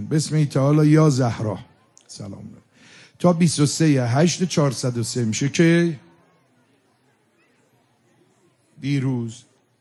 جان بسم تعالی یا زهرا سلام تا 23/8/403 میشه که دیروز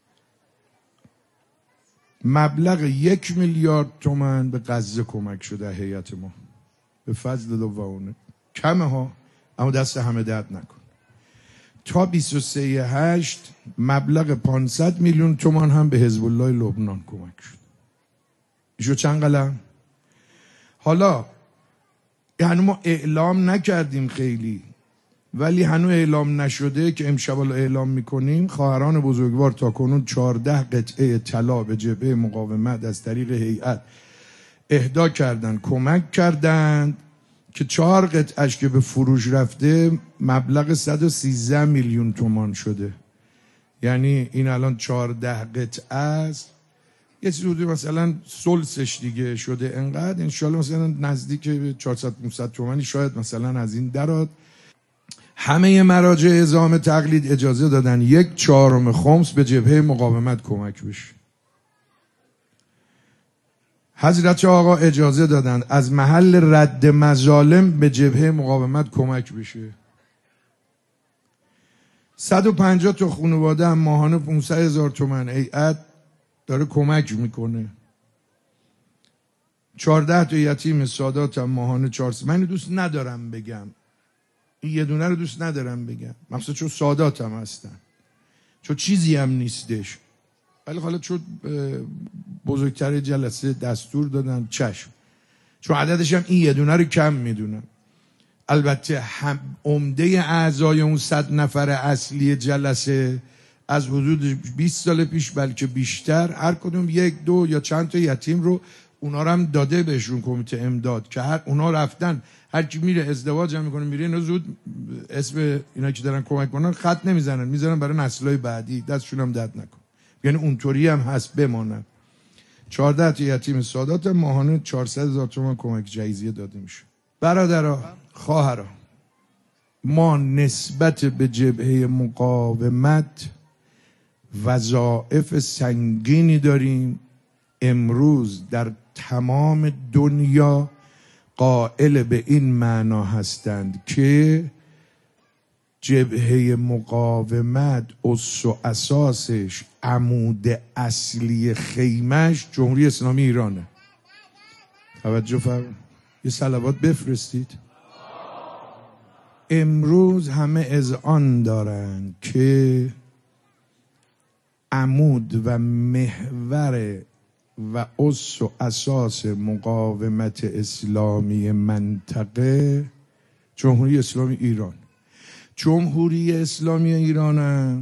مبلغ 1 میلیارد تومان به غزه کمک شده هیئت ما به فضل الله و اونه. کمه ها اما دست همه درد نکن. تا 23/8 مبلغ 500 میلیون تومان هم به حزب الله لبنان کمک شد. ایشو چند قلم؟ حالا هنو ما اعلام نکردیم خیلی، ولی هنو اعلام نشده که امشب اعلام میکنیم. خواهران بزرگوار تا کنون 14 قطعه طلا به جبهه مقاومت از طریق هیئت اهدا کردند، کمک کردند که 4 قطعش که به فروش رفته مبلغ 113 میلیون تومان شده. یعنی این الان 14 قطعه است، یه چیزی مثلا سلسش دیگه شده انقدر، انشالله مثلا نزدیک 400-500 تومانی شاید مثلا از این درات. همه مراجع اعزام تقلید اجازه دادن 1/4 خمس به جبهه مقاومت کمک بشه. حضرت آقا اجازه دادن از محل رد مظالم به جبهه مقاومت کمک بشه. 150 تا خانواده هم ماهانه 500,000 تومان هیئت داره کمک میکنه. 14 تا یتیم سادات هم ماهانه 400. من دوست ندارم بگم، این یه دونه رو دوست ندارم بگم، مخصوصا چون سادات هم هستن، چون چیزی هم نیستش، ولی حالا چون بزرگتر جلسه دستور دادن چشم، چون عددش هم این یه دونه رو کم میدونم. البته عمده اعضای اون 100 نفر اصلی جلسه از حدود 20 سال پیش بلکه بیشتر هر کدوم 1-2 یا چند تا یتیم رو اونا رو هم داده بهشون کمیته امداد که هر اونا رفتن، هر کی میره ازدواج هم میکنه میره، اینا زود اسم اینا که دارن کمک کنن خط نمیزنن، میذارن برای نسل‌های بعدی، دستشون هم درد نکن. یعنی اونطوری هم هست بمانن. 14 تا یتیم سادات ماهانه 400,000 تومان کمک جایزیه داده میشه. برادرها، خواهرها، ما نسبت به جبهه مقاومت وظایف سنگینی داریم. امروز در تمام دنیا قائل به این معنا هستند که جبهه مقاومت اس و اساسش، عمود اصلی خیمش جمهوری اسلامی ایرانه. توجه فرمایید، یه صلوات بفرستید. امروز همه اذعان دارند که عمود و محور و اس و اساس مقاومت اسلامی منطقه جمهوری اسلامی ایران. جمهوری اسلامی ایران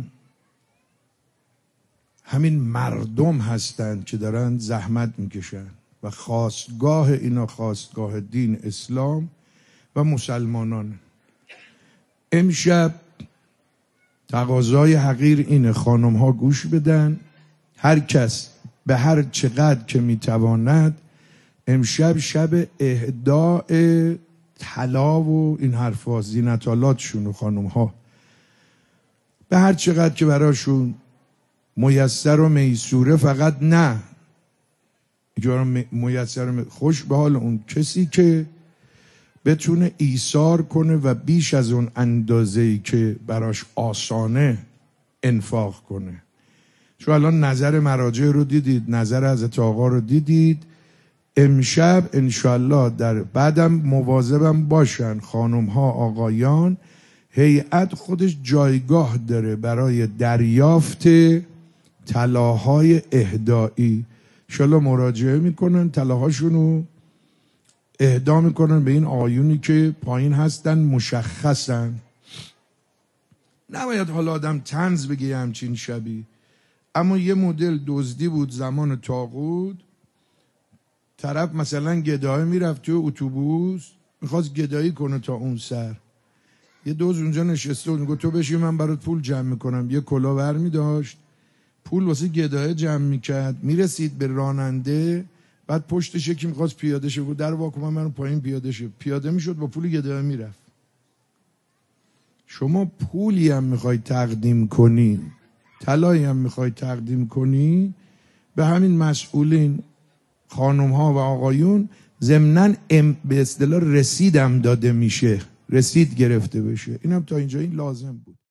همین مردم هستند که دارن زحمت میکشن و خواستگاه اینا خواستگاه دین اسلام و مسلمانان. امشب تقاضای حقیر اینه خانم ها گوش بدن، هر کس به هر چقدر که میتواند امشب شب اهداء طلا و این حرفا، زینتالاتشون و خانم ها به هر چقدر که براشون میسر و میسوره، فقط نه میسر خوش به حال اون کسی که بتونه ایثار کنه و بیش از اون اندازه‌ای که براش آسانه انفاق کنه. چون الان نظر مراجع رو دیدید، نظر حضرت آقا رو دیدید. امشب انشالله در بعدم مواظبم باشن خانم ها آقایان، هیئت خودش جایگاه داره برای دریافت طلاهای اهدایی. انشالله مراجعه میکنن، طلاهاشون رو اهدا میکنن به این آیونی که پایین هستن، مشخصن. نباید حالا آدم طنز بگه همچین شبی، اما یه مدل دزدی بود زمان طاغوت. طرف مثلا گدایی میرفت تو اتوبوس، میخواست گدایی کنه تا اون سر، یه دوز اونجا نشسته بود، میگه تو بشی من برات پول جمع میکنم. یه کلاه برمی داشت، پول واسه گدایی جمع میکرد. میرسید به راننده، بعد پشتش یکی میخواست پیاده شه، بود در واکن من پایین پیاده شه، پیاده میشد با پول گدایی میرفت. شما پولی هم میخوای تقدیم کنی، طلایی هم میخوای تقدیم کنی، به همین مسئولین خانم ها و آقایون ضمناً به اصطلاح رسیدم داده میشه، رسید گرفته بشه. اینم تا اینجا این لازم بود.